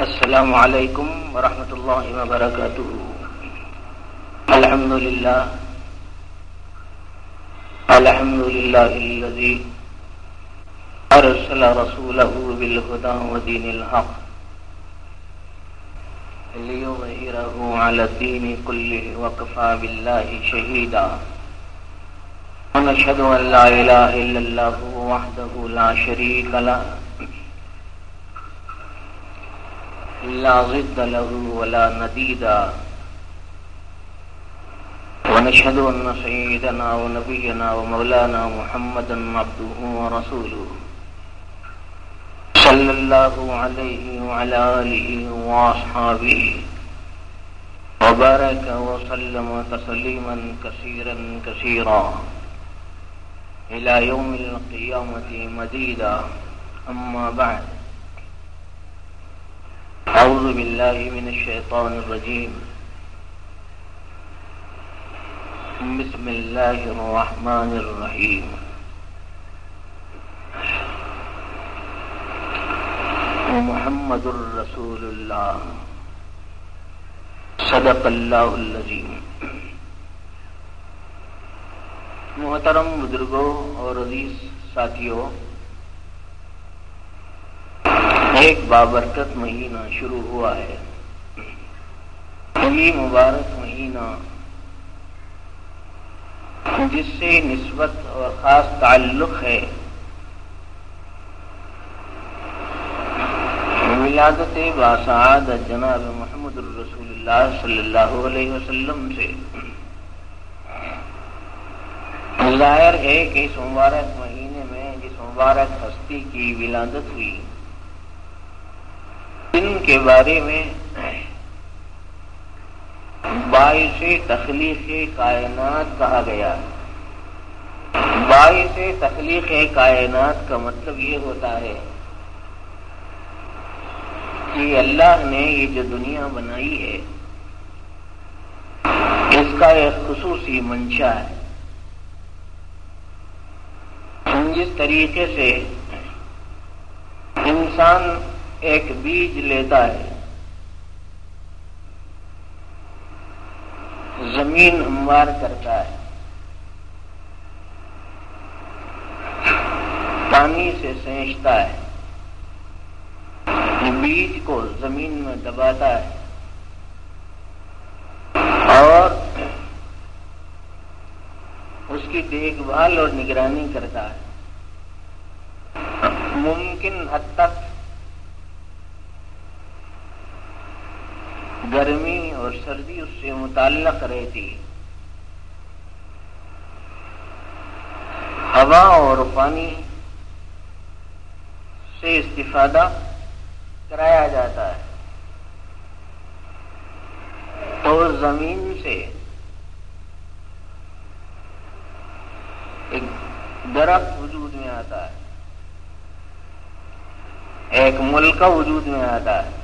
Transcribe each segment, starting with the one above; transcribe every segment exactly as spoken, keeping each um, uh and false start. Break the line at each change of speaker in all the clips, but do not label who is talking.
السلام علیکم ورحمۃ اللہ وبرکاتہ. الحمد للہ الحمد للہ الذی ارسل رسولہ بالہدی ودین الحق لیظہرہ علی الدین کلہ وکفی باللہ شہیدا. ونشہد ان لا الہ الا اللہ وحدہ لا شریک لہ لا ضد له ولا نديدا. ونشهد أن سيدنا ونبينا ومولانا محمدا عبده ورسوله صلى الله عليه وعلى آله وأصحابه وبارك وسلم تسليما كثيرا كثيرا إلى يوم القيامة مديدا. أما بعد، اعوذ باللہ من الشیطان الرجیم. بسم اللہ الرحمن الرحیم. محمد الرسول اللہ صدق اللہ العظیم. محترم بزرگوں اور عزیز ساتھیوں، ایک بابرکت مہینہ شروع ہوا ہے. یہ مبارک مہینہ جس سے نسبت اور خاص تعلق ہے ولادت باسعادت جناب محمد الرسول اللہ صلی اللہ علیہ وسلم سے. ظاہر ہے کہ اس مبارک مہینے میں جس مبارک ہستی کی ولادت ہوئی ان کے بارے میں باعث تخلیق کائنات کہا گیا. باعث تخلیق کائنات کا مطلب یہ ہوتا ہے کہ اللہ نے یہ جو دنیا بنائی ہے اس کا ایک خصوصی منشا ہے. جس طریقے سے انسان ایک بیج لیتا ہے، زمین ہموار کرتا ہے، پانی سے سینچتا ہے، بیج کو زمین میں دباتا ہے اور اس کی دیکھ بھال اور نگرانی کرتا ہے. ممکن حد تک گرمی اور سردی اس سے متعلق رہتی، ہوا اور پانی سے استفادہ کرایا جاتا ہے. تو زمین سے ایک درخت وجود میں آتا ہے، ایک ملک وجود میں آتا ہے.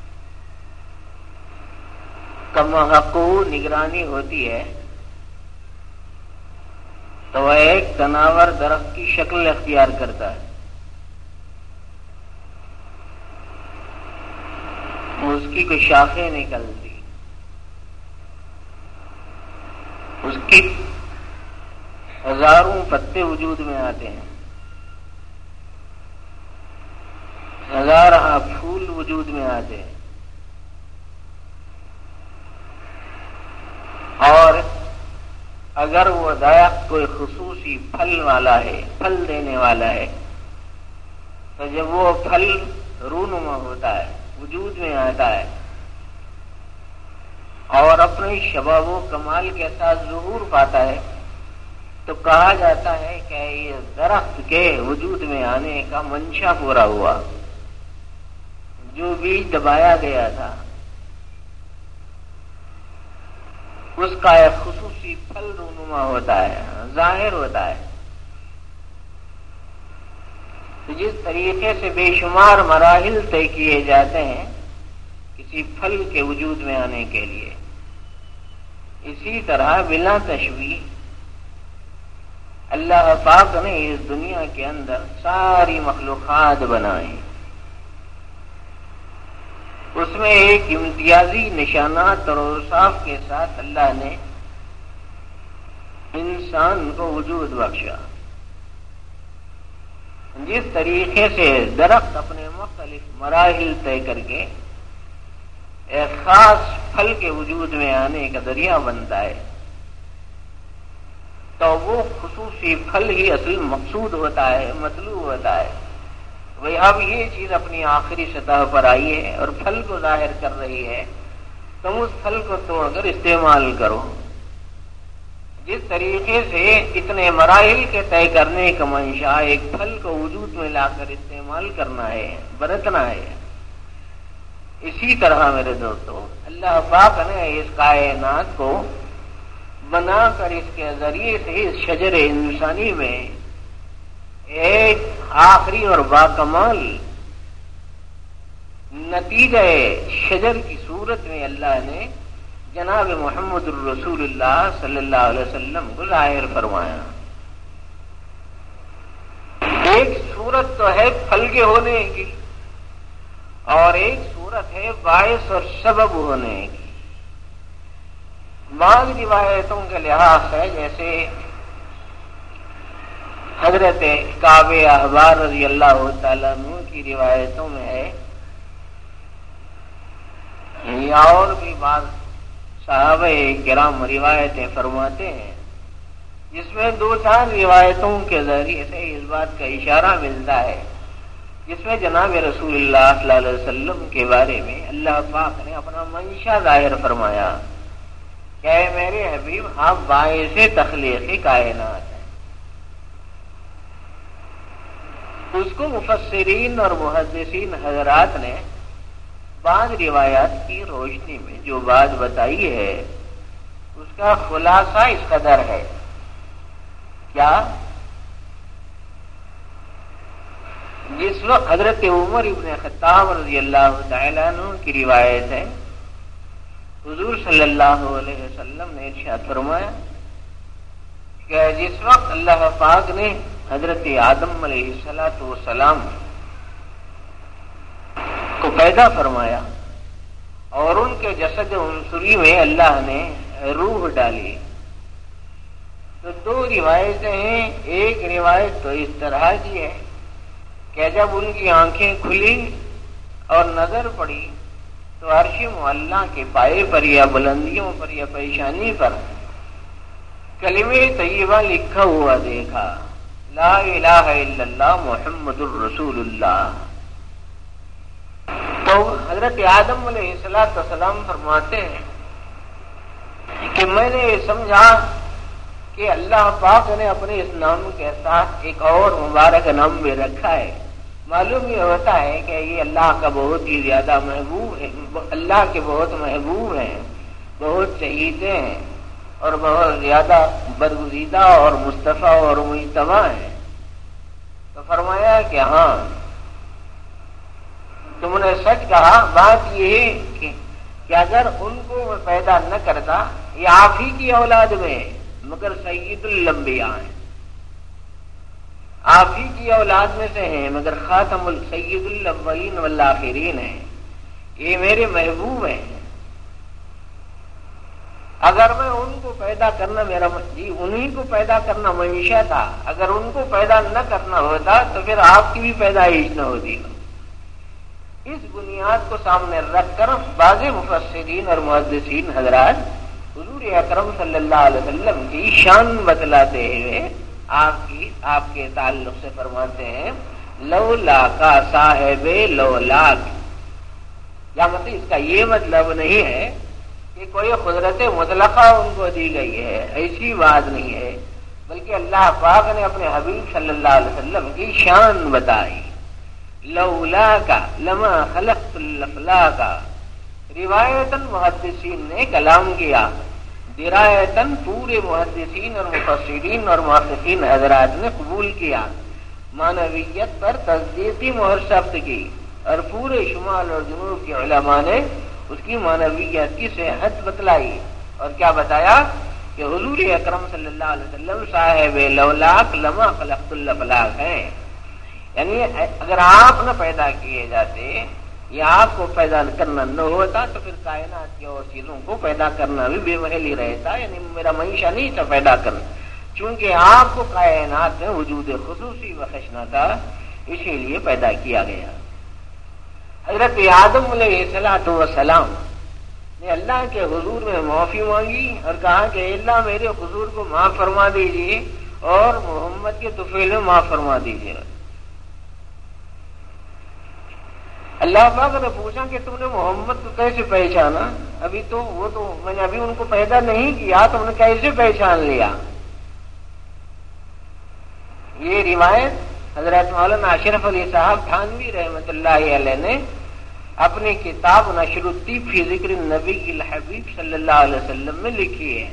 کم حق نگرانی ہوتی ہے تو وہ ایک تناور درخت کی شکل اختیار کرتا ہے. اس کی کوئی شاخیں نکلتی، اس کی ہزاروں پتے وجود میں آتے ہیں، ہزارہ پھول وجود میں آتے ہیں، اور اگر وہ درخت کوئی خصوصی پھل والا ہے، پھل دینے والا ہے، تو جب وہ پھل رونما ہوتا ہے، وجود میں آتا ہے اور اپنے شباب و کمال کے ساتھ ظہور پاتا ہے تو کہا جاتا ہے کہ یہ درخت کے وجود میں آنے کا منشا پورا ہوا. جو بیج دبایا گیا تھا اس کا ایک خصوصی پھل رونما ہوتا ہے، ظاہر ہوتا ہے. تو جس طریقے سے بے شمار مراحل طے کیے جاتے ہیں کسی پھل کے وجود میں آنے کے لیے، اسی طرح بلا تشبیہ اللہ پاک نے اس دنیا کے اندر ساری مخلوقات بنائیں. اس میں ایک امتیازی نشانات اور اوصاف کے ساتھ اللہ نے انسان کو وجود بخشا۔ جس طریقے سے درخت اپنے مختلف مراحل طے کر کے ایک خاص پھل کے وجود میں آنے کا ذریعہ بنتا ہے، تو وہ خصوصی پھل ہی اصل مقصود ہوتا ہے، مطلوب ہوتا ہے۔ بھئی اب یہ چیز اپنی آخری سطح پر آئی ہے اور پھل کو ظاہر کر رہی ہے، تم اس پھل کو توڑ کر استعمال کرو۔ جس طریقے سے اتنے مراحل کے طے کرنے کا منشا ایک پھل کو وجود میں لا کر استعمال کرنا ہے، برتنا ہے، اسی طرح میرے دوستو اللہ پاک نے اس کائنات کو بنا کر اس کے ذریعے سے اس شجر انسانی میں ایک آخری اور باکمال نتیجہ شجر کی صورت میں اللہ نے جناب محمد الرسول اللہ صلی اللہ علیہ وسلم کو ظاہر فرمایا۔ ایک صورت تو ہے پھل کے ہونے کی اور ایک صورت ہے باعث اور سبب ہونے کی۔ بعض روایتوں کے لحاظ سے جیسے حضرت کعب احبار رضی اللہ تعالیٰ عنہ کی روایتوں میں ہے، یا اور بھی بعض صحابہ کرام روایتیں فرماتے ہیں، جس میں دو چار روایتوں کے ذریعے سے اس بات کا اشارہ ملتا ہے، جس میں جناب رسول اللہ صلی اللہ علیہ وسلم کے بارے میں اللہ پاک نے اپنا منشا ظاہر فرمایا کہ اے میرے حبیب آپ باعث تخلیق کائنات ہیں۔ اس کو مفسرین اور محدثین حضرات نے بعض روایات کی روشنی میں جو بات بتائی ہے اس کا خلاصہ اس قدر ہے، کیا جس وقت حضرت عمر ابن خطاب رضی اللہ تعالیٰ عنہ کی روایت ہے، حضور صلی اللہ علیہ وسلم نے ارشاد فرمایا کہ جس وقت اللہ پاک نے حضرت آدم علیہ الصلوۃ والسلام کو پیدا فرمایا اور ان کے جسد عنصری میں اللہ نے روح ڈالی، تو دو روایتیں ہیں۔ ایک روایت تو اس طرح کی ہے کہ جب ان کی آنکھیں کھلی اور نظر پڑی تو عرش معلیٰ کے پائے پر یا بلندیوں پر یا پیشانی پر کلمہ طیبہ لکھا ہوا دیکھا، لا الہ الا اللہ محمد الرسول اللہ۔ تو حضرت آدم علیہ السلام فرماتے ہیں کہ میں نے یہ سمجھا کہ اللہ پاک نے اپنے اس نام کے ساتھ ایک اور مبارک نام بھی رکھا ہے۔ معلوم یہ ہوتا ہے کہ یہ اللہ کا بہت ہی زیادہ محبوب ہے، اللہ کے بہت محبوب ہیں، بہت چہیتے ہیں اور بہت زیادہ برگزیدہ اور مصطفیٰ اور مجتبی ہیں۔ تو فرمایا کہ ہاں تم نے سچ کہا، بات یہ ہے کہ, کہ اگر ان کو میں پیدا نہ کرتا، یہ آپ ہی کی اولاد میں مگر سید الانبیاء ہیں، آپ ہی کی اولاد میں سے ہیں مگر خاتم السید الاولین والآخرین ہیں، یہ میرے محبوب ہیں۔ اگر میں ان کو پیدا کرنا میرا جی انہیں کو پیدا کرنا منشا تھا، اگر ان کو پیدا نہ کرنا ہوتا تو پھر آپ کی بھی پیدائش نہ ہوتی۔ اس بنیاد کو سامنے رکھ کر بعض مفسرین اور محدثین حضرات حضور اکرم صلی اللہ علیہ وسلم کی شان بتلاتے ہوئے آپ کی آپ کے تعلق سے فرماتے ہیں لولا کا صاحب لولاک، یا مطلب اس کا یہ مطلب نہیں ہے کہ کوئی قدرت مطلقہ ان کو دی گئی ہے، ایسی بات نہیں ہے، بلکہ اللہ پاک نے اپنے حبیب صلی اللہ علیہ وسلم کی شان بتائی۔ لولا کا لما خلقت الافلاک، روایتاً محدثین نے کلام کیا، درایتاً پورے محدثین اور مفسرین اور محققین حضرات نے قبول کیا، معنویت پر تصدیقی مہر ثبت کی، اور پورے شمال اور جنوب کے علماء نے اس کی معنویت کی صحت بتلائی، اور کیا بتایا کہ حضور اکرم صلی اللہ علیہ وسلم صاحب لولاک لما خلقت الافلاک ہیں، یعنی اگر آپ نہ پیدا کیے جاتے یہ آگ کو پیدا کرنا نہ ہوتا تو پھر کائنات کی اور چیزوں کو پیدا کرنا بھی بے محل ہی رہتا، یعنی میرا منشا نہیں تھا پیدا کرنا، چونکہ آگ کو کائنات میں وجود خصوصی بخشنا تھا، اسی لیے پیدا کیا گیا۔ حضرت آدم علیہ الصلوۃ والسلام نے اللہ کے حضور میں معافی مانگی اور کہا کہ اللہ میرے حضور کو معاف فرما دیجیے اور محمد کے طفیل میں معاف فرما دیجیے۔ اللہ پاک نے پوچھا کہ تم نے محمد کو کیسے پہچانا؟ ابھی تو وہ تو میں نے ابھی ان کو پیدا نہیں کیا، تم نے کیسے پہچان لیا؟ یہ روایت حضرت مولانا اشرف علی صاحب تھانوی رحمۃ اللہ علیہ نے اپنی کتاب نشر الطیب فی ذکر النبی الحبیب صلی اللہ علیہ وسلم میں لکھی ہے،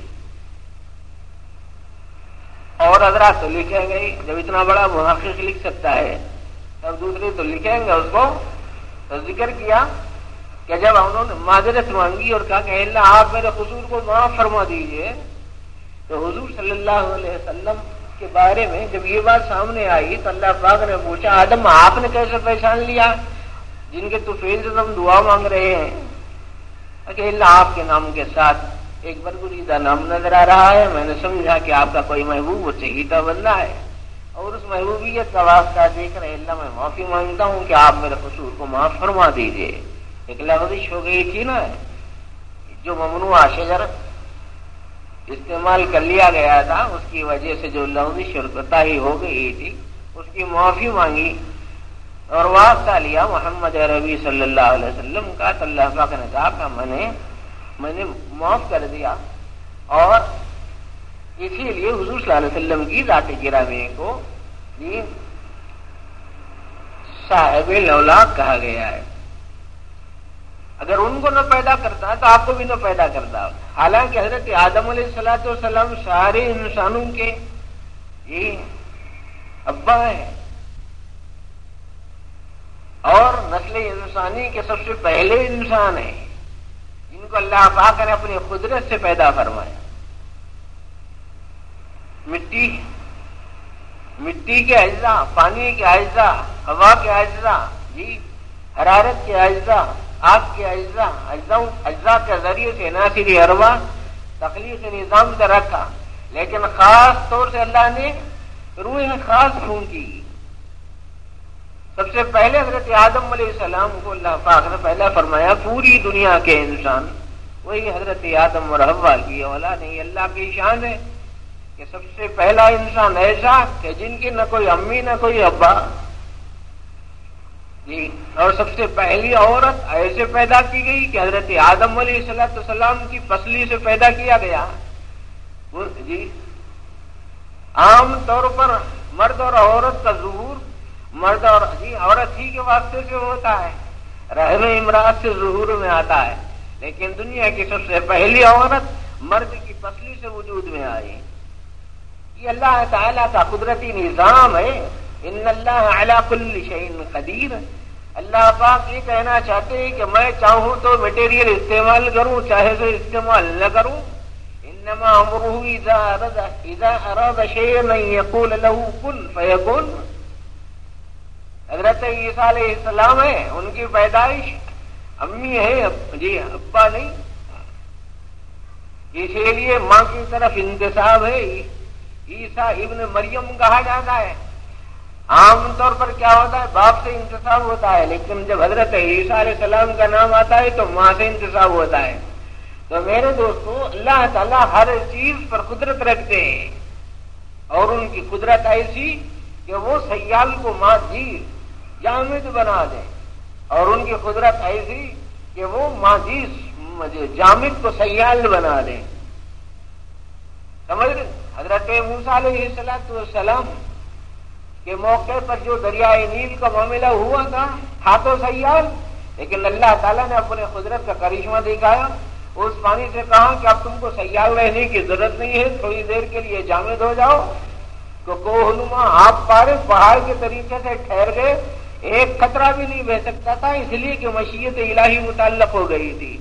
اور حضرات تو لکھیں گے، جب اتنا بڑا محقق لکھ سکتا ہے تب دوسرے تو لکھیں گے اس کو۔ تو ذکر کیا کہ جب انہوں نے معذرت مانگی اور کہا کہ اللہ آپ میرے قصور کو معاف فرما دیجیے، تو حضور صلی اللہ علیہ وسلم کے بارے میں جب یہ بات سامنے آئی تو اللہ پاک نے پوچھا آدم آپ نے کیسے پہچان لیا جن کے طفیل سے تم دعا مانگ رہے ہیں؟ کہ اللہ آپ کے نام کے ساتھ ایک برگزیدہ نام نظر آ رہا ہے، میں نے سمجھا کہ آپ کا کوئی محبوب و چہیتا بندہ ہے، اور اس محبوبیت کا واسطہ دے کر اللہ میں معافی مانگتا ہوں کہ آپ میرے قصور کو معاف فرما دیجیے۔ ایک لغزش ہو گئی تھی نا، جو ممنوع شجر استعمال کر لیا گیا تھا اس کی وجہ سے جو لغزش اور کوتاہی ہو گئی تھی اس کی معافی مانگی اور واسطہ لیا محمد عربی صلی اللہ علیہ وسلم کا، تو اللہ پاک نے کہا کہ میں نے میں نے معاف کر دیا، اور اسی لیے حضور صلی اللہ علیہ وسلم کی ذات گرامی کو صاحب الاولاق کہا گیا ہے۔ اگر ان کو نہ پیدا کرتا تو آپ کو بھی نہ پیدا کرتا، حالانکہ حضرت آدم علیہ الصلوۃ والسلام سارے انسانوں کے یہ ابا ہیں اور نسل انسانی کے سب سے پہلے انسان ہیں جن کو اللہ پاک نے اپنی قدرت سے پیدا فرمایا۔ مٹی مٹی کے اجزاء، پانی کے اجزاء، ہوا کے اجزاء، جی حرارت کے اجزاء، آگ کے اجزاء اجزاء اجزاء کے ذریعے سے ناصری ارواح تخلیق نظام سے رکھا، لیکن خاص طور سے اللہ نے روح خاص پھونکی۔ سب سے پہلے حضرت آدم علیہ السلام کو اللہ پاک نے پہلا فرمایا پوری دنیا کے انسان وہی حضرت آدم اور حوا کی اولاد نہیں۔ اللہ کی شان ہے کہ سب سے پہلا انسان ایسا کہ جن کی نہ کوئی امی نہ کوئی ابا، جی، اور سب سے پہلی عورت ایسے پیدا کی گئی کہ حضرت آدم علیہ السلام کی پسلی سے پیدا کیا گیا۔ جی عام طور پر مرد اور عورت کا ظہور مرد اور جی عورت ہی کے واسطے سے ہوتا ہے، رحم امرأت سے ظہور میں آتا ہے، لیکن دنیا کی سب سے پہلی عورت مرد کی پسلی سے وجود میں آئی۔ یہ اللہ تعالیٰ کا قدرتی نظام ہے۔ ان اللہ علی کل شیء قدیر۔ اللہ پاک یہ کہنا چاہتے ہیں کہ میں چاہوں تو میٹیریل استعمال کروں، چاہے تو استعمال نہ کروں۔ انما امرہ اذا اراد اذا اراد شیئا ان یقول له کن فیکن۔ حضرت عیسیٰ علیہ السلام ہے، ان کی پیدائش امی ہے، جی ابا نہیں، اسی لیے ماں کی طرف انتساب ہے، عیسیٰ ابن مریم کہا جاتا ہے۔ عام طور پر کیا ہوتا ہے، باپ سے انتساب ہوتا ہے، لیکن جب حضرت عیسیٰ علیہ السلام کا نام آتا ہے تو ماں سے انتساب ہوتا ہے۔ تو میرے دوستو، اللہ تعالیٰ ہر چیز پر قدرت رکھتے ہیں، اور ان کی قدرت ایسی کہ وہ سیال کو ماں جی جامد بنا دیں، اور ان کی قدرت ایسی کہ وہ ماضی جامد کو سیال بنا دیں۔ سمجھ رہے؟ حضرت موسیٰ علیہ السلام کے موقع پر جو دریائے نیل کا معاملہ ہوا تھا تھا تو سیال، لیکن اللہ تعالیٰ نے اپنے قدرت کا کرشمہ دکھایا، اس پانی سے کہا کہ اب تم کو سیال رہنے کی ضرورت نہیں ہے، تھوڑی دیر کے لیے جامد ہو جاؤ۔ تو کوہنما آپ پارے پہاڑ کے طریقے سے ٹھہر گئے، ایک قطرہ بھی نہیں بہ سکتا تھا، اس لیے کہ مشیت الہی متعلق ہو گئی تھی۔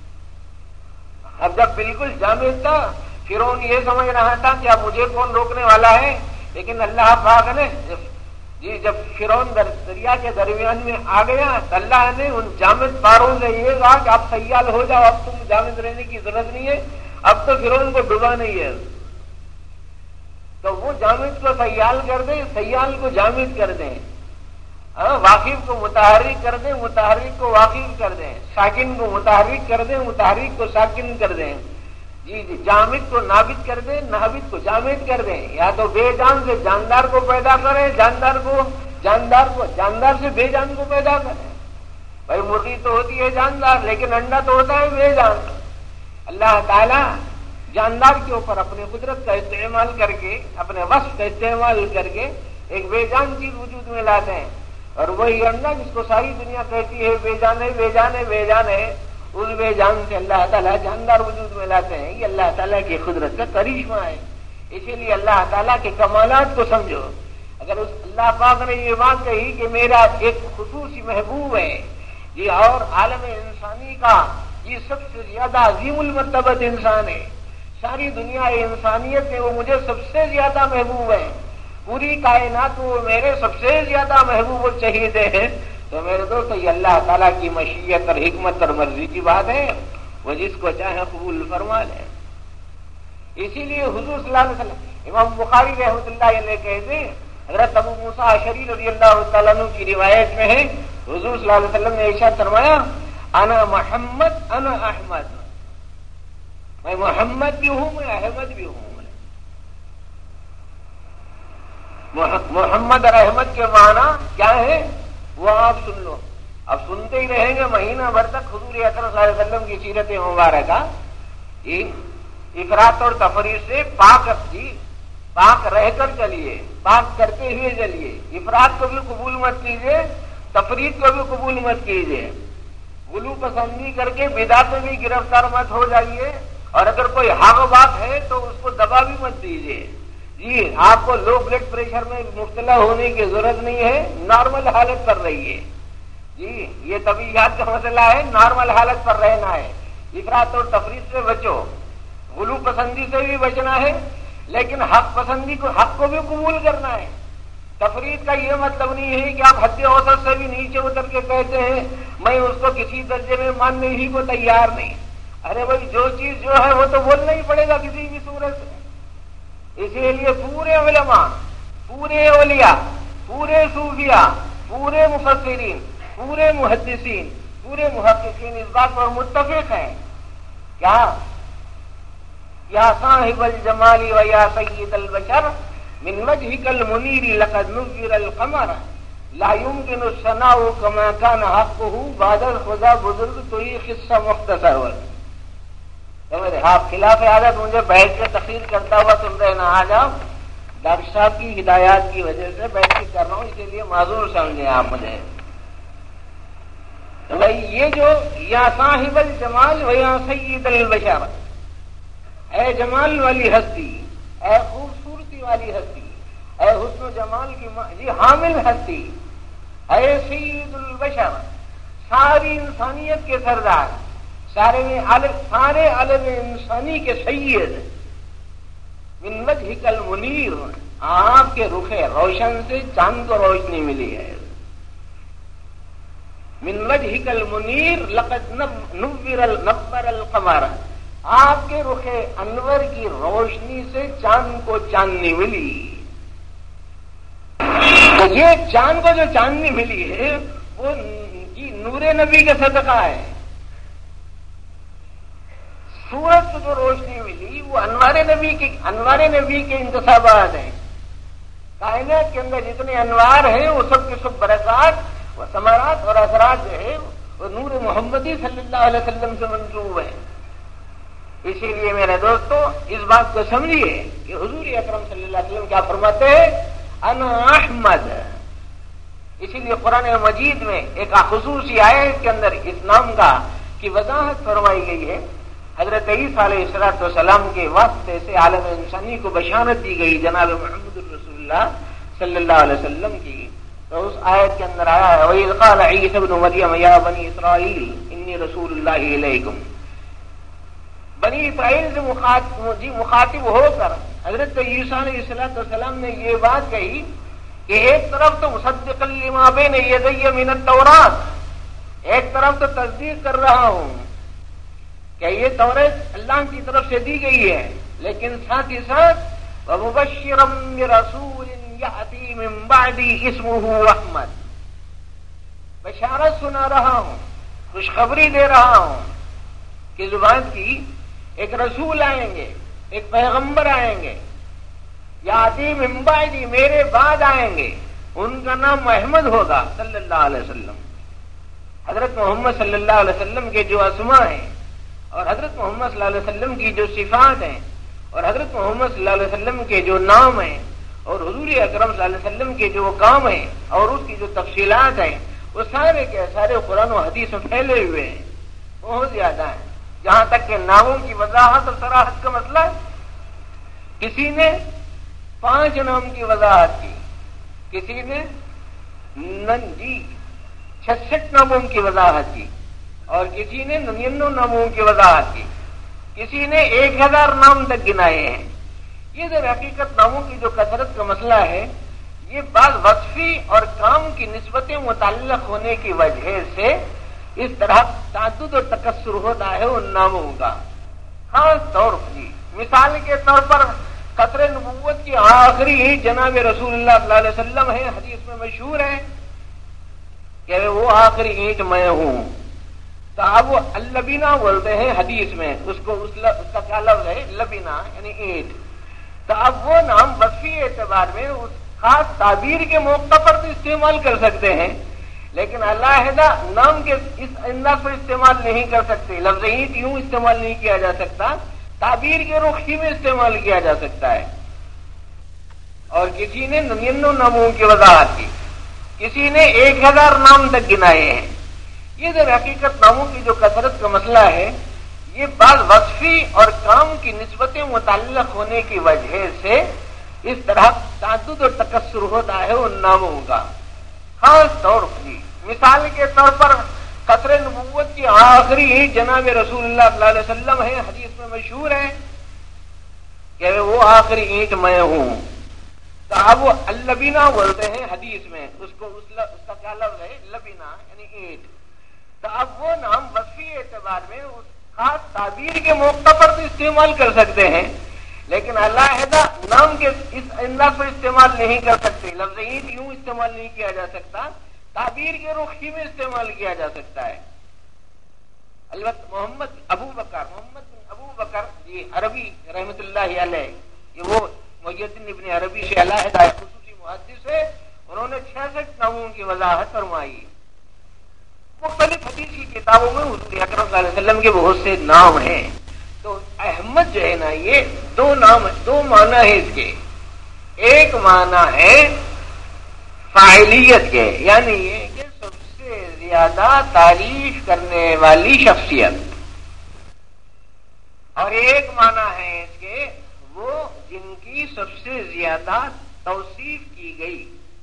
اب جب بالکل جامد تھا، فرعون یہ سمجھ رہا تھا کہ اب مجھے کون روکنے والا ہے، لیکن اللہ پاک نے جی جب فرعون دریا کے درمیان میں آ گیا تو اللہ نے ان جامد پاروں سے یہ کہا کہ آپ سیال ہو جاؤ، اب تم جامد رہنے کی ضرورت نہیں ہے، اب تو فرعون کو ڈوبا نہیں ہے، تو وہ جامد کو سیال کر دیں، سیال کو جامد کر دیں، واقف کو متحرک کر دیں، متحرک کو واقف کر دیں، ساکن کو متحرک کر دیں، متحرک کو ساکن کر دیں، جی جی جامد کو نابد کر دیں، نابد کو جامد کر دیں، یا تو بے جان سے جاندار کو پیدا کریں، جاندار کو جاندار کو جاندار سے بے جان کو پیدا کریں۔ بھائی مرغی تو ہوتی ہے جاندار، لیکن انڈا تو ہوتا ہے بے جان۔ اللہ تعالیٰ جاندار کے اوپر اپنی قدرت کا استعمال کر کے، اپنے وصف کا استعمال کر کے ایک بے جان چیز وجود میں لاتے ہیں، اور وہی انڈا جس کو ساری دنیا کہتی ہے بے جان ہے، بے جان ہے، بے جان ہے، اس بے جان سے اللہ تعالیٰ جاندار وجود میں لاتے ہیں۔ یہ اللہ تعالیٰ کی قدرت کا کرشمہ ہے۔ اسی لیے اللہ تعالیٰ کے کمالات کو سمجھو۔ اگر اس اللہ پاک نے یہ بات کہی کہ میرا ایک خصوصی محبوب ہے یہ، اور عالم انسانی کا یہ سب سے زیادہ عظیم المرتبت انسان ہے، ساری دنیا انسانیت میں وہ مجھے سب سے زیادہ محبوب ہے، پوری کائنات وہ میرے سب سے زیادہ محبوب اور چہیتے ہیں، تو میرے دوست یہ اللہ تعالیٰ کی مشیت اور حکمت اور مرضی کی بات ہے، وہ جس کو چاہے قبول فرما لے۔ اسی لیے حضور صلی اللہ علیہ وسلم، امام بخاری رحمۃ اللہ علیہ کہتے ہیں، حضرت ابو موسیٰ اشعری رضی اللہ تعالیٰ عنہ کی روایت میں ہے، حضور صلی اللہ علیہ وسلم نے ارشاد فرمایا، انا محمد انا احمد، میں محمد بھی ہوں، میں احمد بھی ہوں۔ محمد اور احمد کے معنی کیا ہے وہ آپ سن لو، اب سنتے ہی رہیں گے مہینہ بھر تک حضور اکرم صلی اللہ علیہ وسلم کی سیرت مبارکہ، افراط اور تفریط سے پاک جی پاک رہ کر چلیے، پاک کرتے ہوئے چلیے، افراط کو بھی قبول مت کیجیے، تفریط کو بھی قبول مت کیجیے، غلو پسندی کر کے بدعت میں بھی گرفتار مت ہو جائیے، اور اگر کوئی حق بات ہے تو اس کو دبا بھی مت دیجیے۔ جی آپ کو لو بلڈ پریشر میں مبتلا ہونے کی ضرورت نہیں ہے، نارمل حالت پر رہیے، جی یہ طبیعیات کا مسئلہ ہے، نارمل حالت پر رہنا ہے، افراط اور تفریط سے بچو، غلو پسندی سے بھی بچنا ہے، لیکن حق پسندی کو حق کو بھی قبول کرنا ہے۔ تفریط کا یہ مطلب نہیں ہے کہ آپ حد اوسط سے بھی نیچے اتر کے کہتے ہیں میں اس کو کسی درجے میں ماننے ہی کو تیار نہیں۔ ارے بھائی جو چیز جو ہے وہ تو بولنا ہی پڑے گا کسی بھی صورت سے۔ اسی لیے پورے علماء، پورے اولیاء، پورے صوفیاء، پورے مفسرین، پورے محدثین، پورے محققین اس بات پر متفق ہیں کیا یا صاحب الجمال و یا سید البشر من وجهك المنیر لقد نور القمر لا يمكن الثناء كما كان حقه بعد الخدا بزرگ تو یہ قصہ مختصر ہوا۔ تو میرے آپ خلاف عادت مجھے بیٹھ کے تقریر کرتا ہوا تم رہنا آ جاؤ، ڈاکٹر صاحب کی ہدایات کی وجہ سے بیٹھ کے کر رہا ہوں، اسی لیے معذور سمجھیں آپ مجھے۔ تو بھائی یہ جو یا صاحب الجمال و یا سید البشر، اے جمال والی ہستی، اے خوبصورتی والی ہستی، اے حسن و جمال کی جی حامل ہستی، اے سید البشر، ساری انسانیت کے سردار، سارے عالم سارے عالم انسانی کے سید، من وجهك المنیر، آپ کے رخ روشن سے چاند کو روشنی ملی ہے۔ من وجهك المنیر لقد نور نور القمر، آپ کے رخ انور کی روشنی سے چاند کو چاندنی ملی۔ تو یہ چاند کو جو چاندنی ملی ہے وہ نور نبی کا صدقہ ہے۔ سورج کو جو روشنی ملی وہ انوار نبی کے انوار نبی کے انتصابات ہیں۔ کائنات کے اندر جتنے انوار ہیں وہ سب کے سب برکات و ثمرات اور اثرات جو ہے وہ نور محمدی صلی اللہ علیہ وسلم سے منسوب ہیں۔ اسی لیے میرے دوستو اس بات کو سمجھیے کہ حضور اکرم صلی اللہ علیہ وسلم کیا فرماتے ہیں، انا احمد۔ اسی لیے قرآن مجید میں ایک خصوصی آیت کے اندر اس نام کا کی وضاحت فرمائی گئی ہے۔ حضرت عیسیٰ علیہ الصلوۃ والسلام کے واسطے سے عالم انسانی کو بشارت دی گئی جناب محمد رسول اللہ صلی اللہ علیہ وسلم کی، تو اس آیت کے اندر آیا ہے وَإِذْ قَالَ عِيسَى ابْنُ مَرْيَمَ يَا بَنِي إِسْرَائِيلَ إِنِّي رَسُولُ اللَّهِ إِلَيْكُمْ۔ بنی اسرائیل سے مخاطب, جی مخاطب ہو کر حضرت عیسیٰ علیہ الصلوۃ والسلام نے یہ بات کہی کہ ایک طرف تو مصدقا لما بین یدی من التورات، ایک طرف تو تصدیق کر رہا ہوں کہ یہ توریت اللہ کی طرف سے دی گئی ہے، لیکن ساتھ ہی ساتھ وَمُبَشِّرًا بِرَسُولٍ يَأْتِي مِن بَعْدِي اسْمُهُ احمد، بشارت سنا رہا ہوں، خوشخبری دے رہا ہوں کہ زبان کی ایک رسول آئیں گے، ایک پیغمبر آئیں گے، یاتی من بعدی، میرے بعد آئیں گے، ان کا نام احمد ہوگا صلی اللہ علیہ وسلم۔ حضرت محمد صلی اللہ علیہ وسلم کے جو اسماء ہیں اور حضرت محمد صلی اللہ علیہ وسلم کی جو صفات ہیں اور حضرت محمد صلی اللہ علیہ وسلم کے جو نام ہیں اور حضور اکرم صلی اللہ علیہ وسلم کے جو کام ہیں اور اس کی جو تفصیلات ہیں، وہ سارے کے سارے قرآن و حدیث میں پھیلے ہوئے ہیں، بہت زیادہ ہیں۔ جہاں تک کہ ناموں کی وضاحت اور صراحت کا مسئلہ ہے، کسی نے پانچ نام کی وضاحت کی، کسی نے جی چھسٹھ ناموں کی وضاحت کی، اور کسی نے ننانوے ناموں کی وضاحت کی، کسی نے ایک ہزار نام تک گنائے ہیں۔ یہ در حقیقت ناموں کی جو کثرت کا مسئلہ ہے، یہ بعض وصفی اور کام کی نسبتیں متعلق ہونے کی وجہ سے اس طرح تعدد اور تکثر ہوتا ہے ان ناموں کا۔ خاص طور پر مثال کے طور پر قطر نبوت کی آخری ہی جناب رسول اللہ صلی اللہ علیہ وسلم ہے، حدیث میں مشہور ہے کہ وہ آخری اینٹ میں ہوں، تو اب وہ اللبینہ بولتے ہیں حدیث میں، اس کو اس, ل... اس کا کیا لفظ ہے؟ لبینہ یعنی اینٹ۔ تو اب وہ نام وصفی اعتبار میں اس خاص تعبیر کے موقع پر تو استعمال کر سکتے ہیں، لیکن علیحدہ نام کے اس انداز پر استعمال نہیں کر سکتے۔ لفظ اینٹ یوں استعمال نہیں کیا جا سکتا، تعبیر کے رخ ہی میں استعمال کیا جا سکتا ہے۔ اور کسی نے ننانوے ناموں کی وضاحت کی، کسی نے ایک ہزار نام تک گنائے ہیں۔ یہ در حقیقت ناموں کی جو کثرت کا مسئلہ ہے، یہ بعض وصفی اور کام کی نسبتیں متعلق ہونے کی وجہ سے اس طرح تعدد اور تکثر ہوتا ہے ان ناموں کا۔ خاص طور پر مثال کے طور پر قطر نبوت کی آخری ہی جناب رسول اللہ صلی اللہ علیہ وسلم ہے، حدیث میں مشہور ہے کہ وہ آخری اینٹ میں ہوں، تو اب وہ اللبینہ بولتے ہیں حدیث میں، اس کو اس, ل... اس کا کیا لفظ ہے؟ لبینہ یعنی اینٹ۔ تو اب وہ نام وصفی اعتبار میں اس خاص تعبیر کے موقع پر تو استعمال کر سکتے ہیں، لیکن علیحدہ نام کے اس انداز پر استعمال نہیں کر سکتے۔ لفظ اینٹ یوں استعمال نہیں کیا جا سکتا، تعبیر کے رخ ہی میں استعمال کیا جا سکتا ہے۔ البتہ محمد ابو بکر محمد بن ابو بکر یہ عربی رحمۃ اللہ علیہ، یہ وہ محی الدین ابن عربی سے علیحدہ خصوصی محدث ہے، انہوں نے چھیاسٹھ ناموں کی وضاحت فرمائی۔ مختلف حدیث کی کتابوں میں حضور اکرم صلی اللہ علیہ وسلم کے بہت سے نام ہیں۔ تو احمد جو ہے نا، یہ دو نام دو معنی ہے اس کے۔ ایک معنی ہے فاعلیت کے، یعنی یہ کہ سب سے زیادہ تعریف کرنے والی شخصیت، اور ایک معنی ہے اس کے وہ جن کی سب سے زیادہ توصیف کی گئی،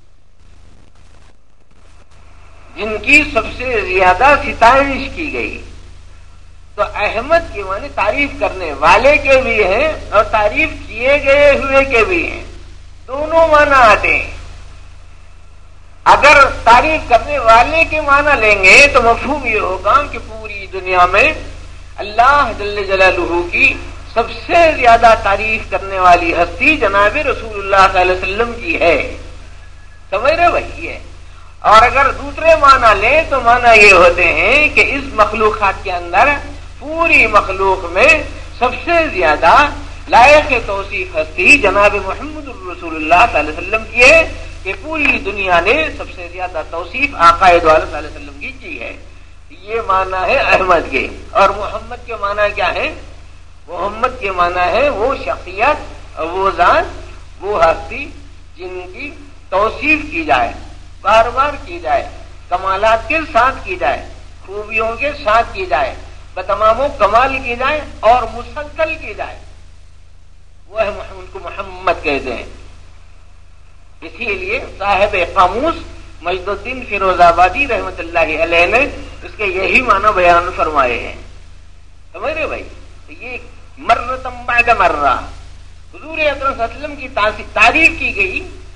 جن کی سب سے زیادہ ستائش کی گئی۔ تو احمد کے معنی تعریف کرنے والے کے بھی ہیں اور تعریف کیے گئے ہوئے کے بھی ہیں، دونوں معنی آتے ہیں۔ اگر تعریف کرنے والے کے معنی لیں گے تو مفہوم یہ ہوگا کہ پوری دنیا میں اللہ جل جلالہ کی سب سے زیادہ تعریف کرنے والی ہستی جناب رسول اللہ صلی اللہ علیہ وسلم کی ہے، سمجھ رہے وہی ہے۔ اور اگر دوسرے معنی لیں تو معنی یہ ہوتے ہیں کہ اس مخلوقات کے اندر پوری مخلوق میں سب سے زیادہ لائق توصیف ہستی جناب محمد رسول اللہ صلی اللہ علیہ وسلم کی ہے، کہ پوری دنیا نے سب سے زیادہ توصیف آقا دو عالم صلی اللہ علیہ وسلم کی کی ہے۔ یہ معنی ہے احمد کے۔ اور محمد کے معنی کیا ہے؟ محمد کے معنی ہے وہ شخصیت، وہ ذات، وہ ہستی جن کی توصیف کی جائے، بار بار کی جائے، کمالات کے ساتھ کی جائے، خوبیوں کے ساتھ کی جائے، بتمام و کمال کی جائے اور مسلسل کی جائے، وہ ہے ان کو محمد کہتے ہیں۔ اسی لیے صاحب قاموس مجد الدین فیروز آبادی رحمۃ اللہ علیہ نے اس کے یہی معنی بیان فرمائے ہیں، سمجھ رہے بھائی؟ تو یہ مرتم بعد مرہ حضور اکرم صلی اللہ علیہ وسلم کی تعریف کی گئی،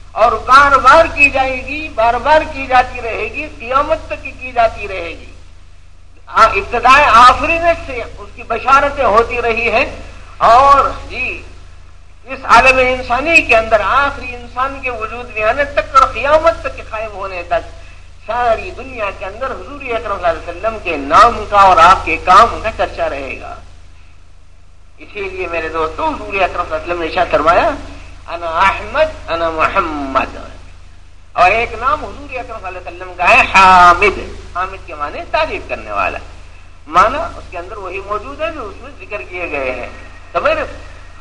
اور بار بار کی جائے گی، بار بار کی جاتی رہے گی، قیامت تک کی جاتی رہے گی۔ ابتدائے آفرینت سے اس کی بشارتیں ہوتی رہی ہیں، اور جی اس عالم انسانی کے اندر آخری انسان کے وجود میں آنے تک اور قیامت تک کے قائم ہونے تک ساری دنیا کے اندر حضور اکرم صلی اللہ علیہ وسلم کے نام کا اور آپ کے کام کا چرچا رہے گا۔ اسی لیے میرے دوستو حضور اکرم صلی اللہ علیہ وسلم نے ارشاد فرمایا انا احمد انا محمد، اور ایک نام حضور اکرم صلی اللہ علیہ وسلم کا ہے حامد۔ حامد کے معنی تعریف کرنے والا، معنی اس کے اندر وہی موجود ہے جو اس میں ذکر کیے گئے ہیں، سمجھ رہے؟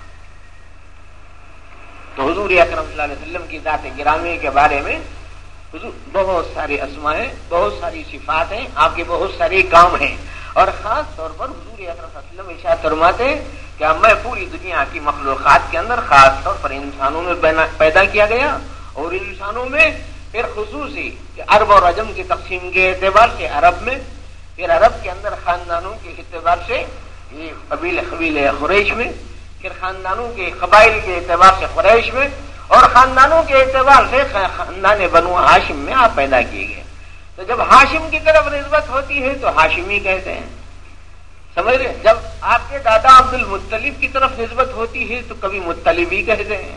تو حضور اکرم صلی اللہ علیہ وسلم کی ذات گرامی کے بارے میں حضور بہت سارے اسماء ہیں، بہت ساری صفات ہیں، آپ کے بہت سارے کام ہیں، اور خاص طور پر حضور اکرم صلی اللہ علیہ وسلم ارشاد فرماتے ہیں کہ میں پوری دنیا کی مخلوقات کے اندر خاص طور پر انسانوں میں پیدا کیا گیا، اور انسانوں میں پھر خصوصی عرب اور عجم کی تقسیم کے اعتبار سے عرب میں، پھر عرب کے اندر خاندانوں کے اعتبار سے یہ قبیل قبیل قریش میں، پھر خاندانوں کے قبائل کے اعتبار سے قریش میں، اور خاندانوں کے اعتبار سے خاندان بنو ہاشم میں آپ پیدا کیے گئے۔ تو جب ہاشم کی طرف نسبت ہوتی ہے تو ہاشمی کہتے ہیں، سمجھ رہے؟ جب آپ کے دادا عبد المطلب کی طرف نسبت ہوتی ہے تو کبھی مطلبی کہتے ہیں۔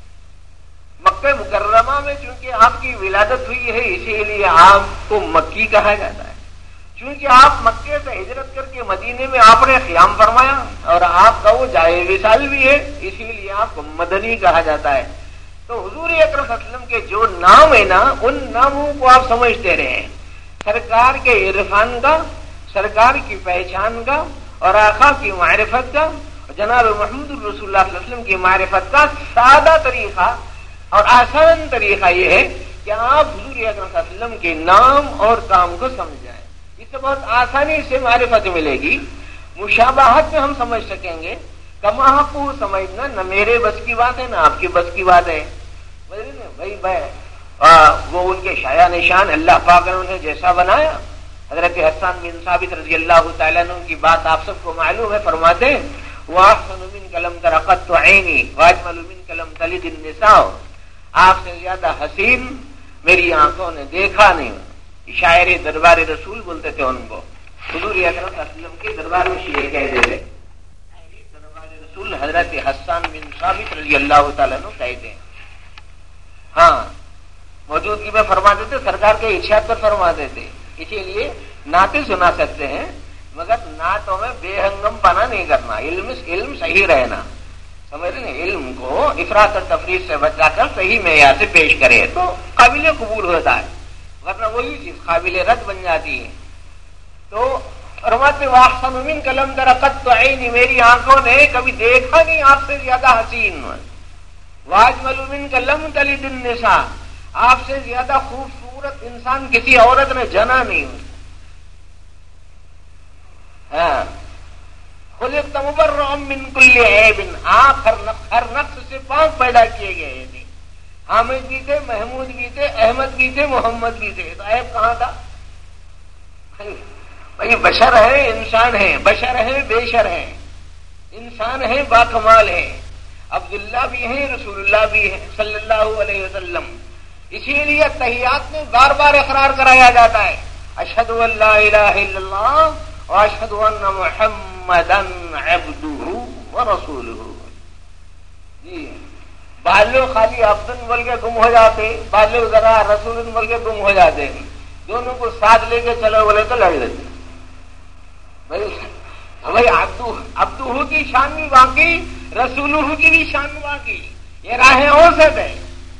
مکہ مکرمہ میں چونکہ آپ کی ولادت ہوئی ہے اسی لیے آپ کو مکی کہا جاتا ہے، چونکہ آپ مکے سے ہجرت کر کے مدینے میں آپ نے قیام فرمایا اور آپ کا وہ جائے وصال بھی ہے، اسی لیے آپ کو مدنی کہا جاتا ہے۔ تو حضور اکرم صلی اللہ علیہ وسلم کے جو نام ہے نا، ان ناموں کو آپ سمجھتے رہے، سرکار کے عرفان کا، سرکار کی پہچان کا، اور آقا کی معرفت کا، جناب محمد رسول اللہ صلی اللہ علیہ وسلم کی معرفت کا سادہ طریقہ اور آسان طریقہ یہ ہے کہ آپ حضور اکرم صلی اللہ علیہ وسلم کے نام اور کام کو سمجھ جائیں، اس سے بہت آسانی سے معرفت ملے گی۔ مشابہت میں ہم سمجھ سکیں گے، کما کو سمجھنا نہ میرے بس کی بات ہے نہ آپ کی بس کی بات ہے، بھائی بھائی وہ ان کے شایع نشان اللہ پاک نے انہیں جیسا بنایا۔ حضرت حسان بن ثابت رضی اللہ تعالیٰ عنہ کی بات آپ سب کو معلوم ہے، فرماتے ہیں وَأَحْسَنُ مِنْكَ لَمْ تَرَ قَطُّ عَيْنِي وَأَجْمَلُ مِنْكَ لَمْ تَلِدِ النِّسَاءُ، آپ سے زیادہ حسین میری آنکھوں نے دیکھا نہیں۔ شاعر دربار رسول بولتے تھے ان کو، حضور اکرم صلی اللہ علیہ وسلم کے دربار میں شعر کہہ دیتے، دربار رسول حضرت حسان بن ثابت رضی اللہ تعالیٰ عنہ کہتے ہیں۔ ہاں موجودگی میں فرماتے تھے، سرکار کے ارشاد پر فرماتے تھے، اسی لیے نعتیں سنا سکتے ہیں مگر نعتوں میں بے ہنگم پنا نہیں کرنا، علم علم صحیح رہنا، سمجھ رہے ہیں؟ علم کو افراط اور تفریط سے بچا کر صحیح معیار سے پیش کرے تو قابل قبول ہوتا ہے، ورنہ وہی چیز قابل رد بن جاتی ہے۔ تو فرماتے وَأَحْسَنُ مِنْكَ لَمْ تَرَ قَطُّ عَيْنِي، میری آنکھوں نے کبھی دیکھا نہیں آپ سے زیادہ حسین۔ وَأَجْمَلُ مِنْكَ لَمْ تَلِدِ النِّسَاءُ، آپ سے زیادہ خوبصورت انسان کسی عورت نے جنا نہیں۔ ہاں خلقت مبرئا من کل عیب، آپ ہر نقص ہر نقص سے پاک پیدا کیے گئے تھے۔ حامد بھی تھے، محمود بھی تھے، احمد بھی تھے، محمد بھی تھے، تو عیب کہاں تھا؟ بھائی بشر ہے، انسان ہے، بشر ہے، بیشر ہے، انسان ہے، باکمال ہے، عبداللہ بھی ہیں، رسول اللہ بھی ہیں صلی اللہ علیہ وسلم۔ اسی لیے تحیات میں بار بار اقرار کرایا جاتا ہے، اشہد ان لا الہ الا اللہ واشہد ان محمدا عبدہ ورسولہ۔ جی بعض لوگ خالی عبدن بول کے گم ہو جاتے، بعض لوگ ذرا رسول بول کے گم ہو جاتے ہیں، دونوں کو ساتھ لے کے چلو بولے تو لڑ لیتے۔ بھائی عبدو عبدہ کی شان بھی باقی، رسولہ کی بھی شان باقی، یہ راہ اوسط ہے۔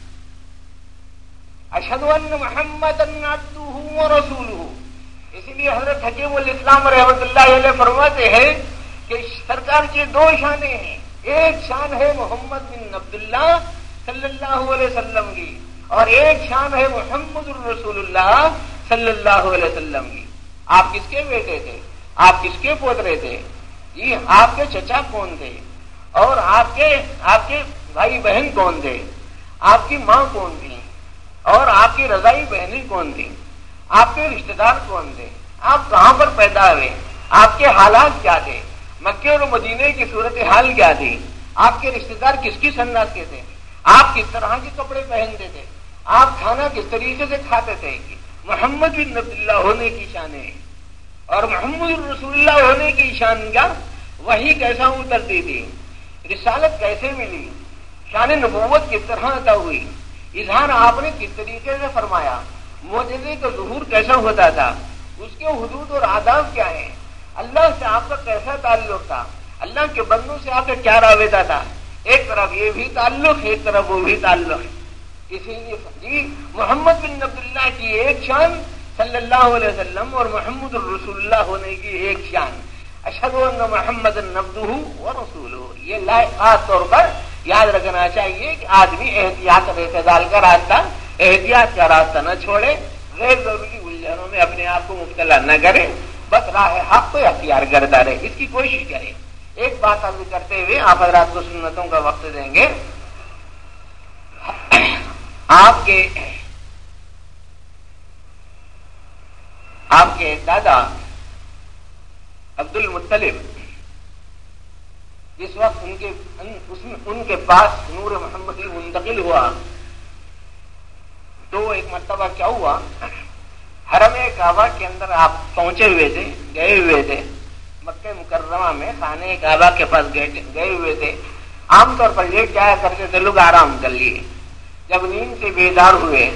اشہد ان محمدا عبدہ ورسولہ، اسی لیے حضرت حکیم الاسلام رحمۃ اللہ علیہ فرماتے ہیں کہ سرکار کی دو شانیں ہیں، ایک شان ہے محمد بن عبداللہ صلی اللہ علیہ وسلم کی، اور ایک شان ہے محمد الرسول اللہ صلی اللہ علیہ وسلم کی۔ آپ کس کے بیٹے تھے؟ آپ کس کے پوترے تھے؟ جی آپ کے چچا کون تھے؟ اور آپ کے آپ کے بھائی بہن کون تھے؟ آپ کی ماں کون تھی؟ اور آپ کی رضائی بہنیں کون تھیں؟ آپ کے رشتہ دار کون تھے؟ آپ کہاں پر پیدا ہوئے؟ آپ کے حالات کیا تھے؟ مکے اور مدینے کی صورتحال کیا تھی؟ آپ کے رشتہ دار کس کی سنت کے تھے؟ آپ کس طرح کے کپڑے پہنتے تھے، آپ کھانا کس طریقے سے کھاتے تھے، محمد بن عبداللہ ہونے کی شان ہے اور محمد رسول اللہ ہونے کی شان کا وہی کیسا اترتی تھی، رسالت کیسے ملی، شان نبوت کس طرح عطا ہوئی، اظہار آپ نے کس طریقے سے فرمایا، معجزے کا ظہور کیسا ہوتا تھا، اس کے حدود اور آداب کیا ہیں، اللہ سے آپ کا کیسا تعلق تھا، اللہ کے بندوں سے آپ کا کیا رابطہ تھا، ایک طرف یہ بھی تعلق، ایک طرف وہ بھی تعلق، اسی لیے جی محمد بن عبداللہ کی ایک شان صلی اللہ علیہ وسلم اور محمد الرسول اللہ ہونے کی ایک شان، اشہد ان محمد عبدہ ورسولہ، یہ خاص طور پر یاد رکھنا چاہیے کہ آدمی احتیاط اور اعتدال کا راستہ احتیاط کا راستہ نہ چھوڑے، غیر ضروری الجھنوں میں اپنے آپ کو مبتلا نہ کرے، بس راہ حق کو اختیار کرتا رہے، اس کی کوشش کرے۔ ایک بات عرض کرتے ہوئے آپ حضرات کو سنتوں کا وقت دیں گے، آپ کے آپ کے دادا عبد المطلب جس وقت ان کے اس میں ان کے پاس نور محمدی منتقل ہوا تو ایک مرتبہ کیا ہوا، حرم کعبہ کے اندر آپ پہنچے ہوئے تھے، گئے ہوئے تھے مکہ مکرمہ میں، خانہ کعبہ کے پاس گئے ہوئے تھے، عام طور پر لیٹ جایا کرتے تھے لوگ، آرام کر لیے، جب نیند سے بیدار ہوئے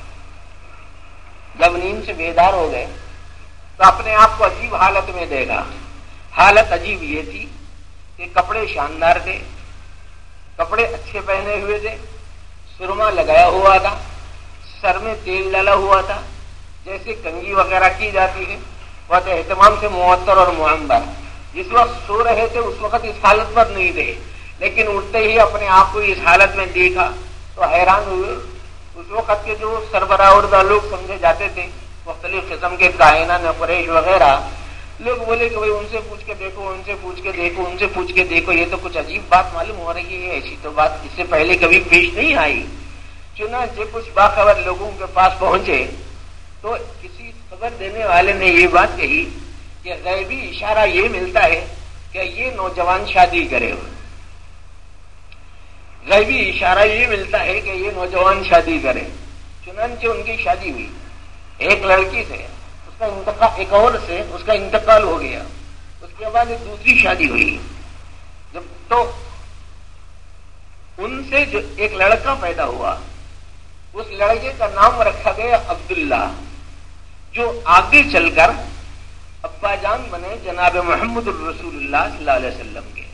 جب نیند سے بیدار ہو گئے تو اپنے آپ کو عجیب حالت میں دیکھا۔ حالت عجیب یہ تھی کہ کپڑے شاندار تھے، کپڑے اچھے پہنے ہوئے تھے، سرما لگایا ہوا تھا، سر میں تیل ڈالا ہوا تھا، جیسے کنگھی وغیرہ کی جاتی ہے، بہت اہتمام سے معطر اور معمر۔ جس وقت سو رہے تھے اس وقت اس حالت پر نہیں تھے، لیکن اٹھتے ہی اپنے آپ کو اس حالت میں دیکھا تو حیران ہوئے۔ اس وقت کے جو سربراہ اردہ لوگ سمجھے جاتے تھے، مختلف قسم کے کائنان قریش وغیرہ، لوگ بولے کہ بھائی ان سے پوچھ کے دیکھو، ان سے پوچھ کے دیکھو، ان سے پوچھ کے دیکھو، یہ تو کچھ عجیب بات معلوم ہو رہی ہے، ایسی تو بات اس سے پہلے کبھی پیش نہیں آئی۔ چنانچہ کچھ باخبر لوگوں کے پاس پہنچے تو کسی خبر دینے والے نے یہ بات کہی کہ غیبی اشارہ یہ ملتا ہے کہ یہ نوجوان شادی کرے، غیبی اشارہ یہ ملتا ہے کہ یہ نوجوان شادی کرے۔ چنانچہ ان کی شادی ہوئی ایک لڑکی سے، اس کا انتقال ایک اور سے اس کا انتقال ہو گیا، اس کے بعد ایک دوسری شادی ہوئی، جب تو ان سے جو ایک لڑکا پیدا ہوا، اس لڑکے کا نام رکھا گیا عبداللہ، جو آگے چل کر ابا جان بنے جناب محمد الرسول اللہ صلی اللہ علیہ وسلم کے۔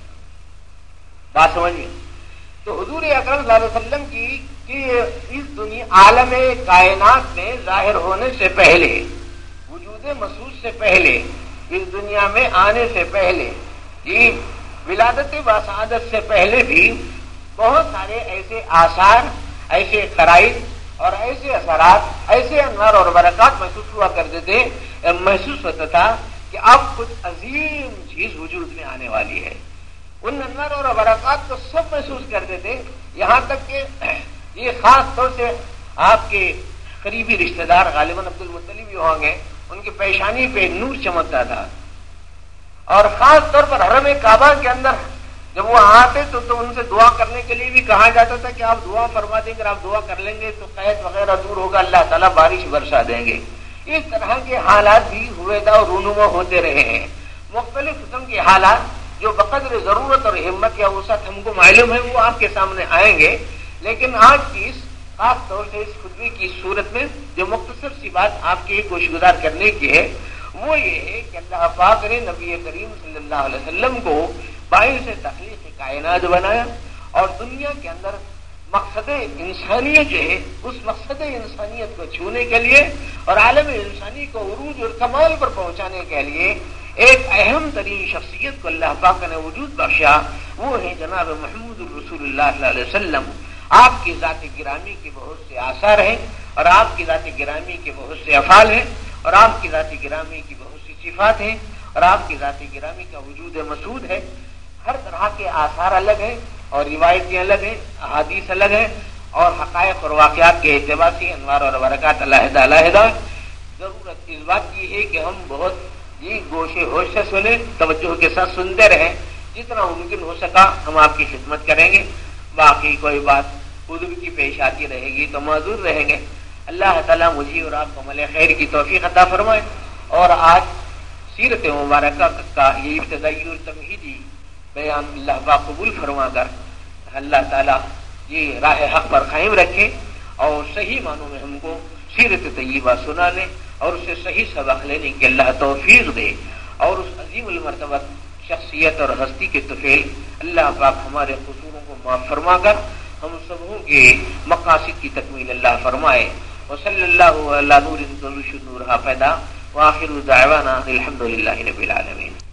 بات سمجھیے، تو حضور اکرم صلی اللہ علیہ وسلم کی کہ اس دنیا عالم کائنات میں ظاہر ہونے سے پہلے، وجود محسوس سے پہلے، اس دنیا میں آنے سے پہلے، یہ ولادت باسعادت سے پہلے بھی بہت سارے ایسے آثار، ایسے خرائط اور ایسے اثرات، ایسے انوار اور برکات محسوس ہوا کرتے تھے، محسوس ہوتا تھا کہ اب کچھ عظیم چیز وجود میں آنے والی ہے۔ ان انوار اور برکات کو سب محسوس کرتے تھے، یہاں تک کہ یہ خاص طور سے آپ کے قریبی رشتہ دار غالباً عبد المطلب بھی ہوں گے، ان کی پیشانی پہ نور چمکتا تھا، اور خاص طور پر حرم کعبہ کے اندر جب وہ آتے تو, تو ان سے دعا کرنے کے لیے بھی کہا جاتا تھا کہ آپ دعا فرما دیں، اگر آپ دعا کر لیں گے تو قحط وغیرہ دور ہوگا، اللہ تعالیٰ بارش برسا دیں گے۔ اس طرح کے حالات بھی ہوئے تھا اور رونما ہوتے رہے ہیں، مختلف قسم کے حالات جو بقدر ضرورت اور ہمت یا وسعت ہم کو معلوم ہے وہ آپ کے سامنے آئیں گے، لیکن آج کی اس خاص طور سے اس خطبے کی صورت میں جو مختصر سی بات آپ کے گوش گزار کرنے کی ہے وہ یہ ہے کہ اللہ پاک نے نبی کریم صلی اللہ علیہ وسلم کو باعث تخلیق کائنات بنایا، اور دنیا کے اندر مقصد انسانیت جو ہے اس مقصد انسانیت کو چھونے کے لیے اور عالم انسانی کو عروج اور کمال پر پہنچانے کے لیے ایک اہم ترین شخصیت کو اللہ پاک نے وجود بخشا، وہ ہے جناب محمد الرسول اللہ صلی اللہ علیہ وسلم۔ آپ کی ذات گرامی کے بہت سے آثار ہیں، اور آپ کی ذات گرامی کے بہت سے افعال ہیں، اور آپ کی ذات گرامی کی بہت سی صفات ہیں، اور آپ کی ذات گرامی کا وجود مسعود ہے۔ ہر طرح کے آثار الگ ہیں اور روایتیں الگ ہیں، احادیث الگ ہیں، اور حقائق اور واقعات کے اعتبار سے انوار اور برکات علیحدہ علیحدہ۔ ضرورت اس بات کی ہے کہ ہم بہت یہ گوشے ہوش سے سنیں، توجہ کے ساتھ سنتے رہیں، جتنا ممکن ہو سکا ہم آپ کی خدمت کریں گے۔ باقی کوئی بات خود کی پیش آتی رہے گی تو معذور رہیں گے. اللہ تعالیٰ مجھے اور آپ کو عمل خیر کی توفیق عطا فرمائے. اور آج سیرت مبارکہ کا یہ ابتدائی اور تمہیدی بیان اللہ پاک قبول فرما کر اللہ تعالیٰ یہ راہ حق پر قائم رکھے اور صحیح معنوں میں ہم کو سیرت طیبہ سنا لے اور اسے صحیح سبق لینے کی اللہ توفیق دے. اور اس عظیم المرتبہ شخصیت اور ہستی کے طفیل اللہ پاک ہمارے قصوروں کو معاف فرما کر ہم سبوں کے مقاصد کی تکمیل اللہ فرمائے. وصلی اللہ علی نور نور پیدا وآخر دعوانا الحمد للہ رب العالمین.